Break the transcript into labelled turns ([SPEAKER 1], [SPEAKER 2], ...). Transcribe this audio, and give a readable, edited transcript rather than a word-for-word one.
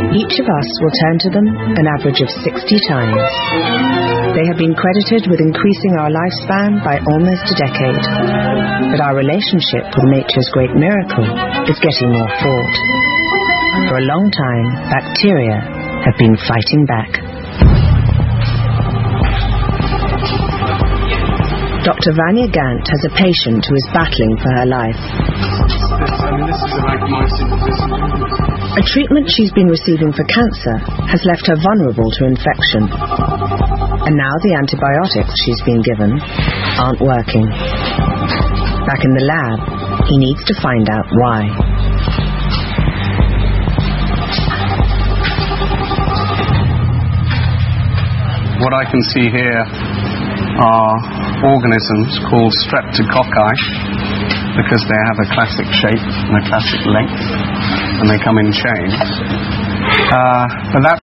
[SPEAKER 1] Each of us will turn to them an average of 60 times. They have been credited with increasing our lifespan by almost a decade. But our relationship with nature's great miracle is getting more fraught. For a long time, bacteria have been fighting back. Dr. Vanya Gant has a patient who is battling for her life. A treatment she's been receiving for cancer has left her vulnerable to infection. And now the antibiotics she's been given aren't working. Back in the lab, he needs to find out why.
[SPEAKER 2] What I can see here are organisms called streptococci, because they have a classic shape and a classic length, and they come in chains. But that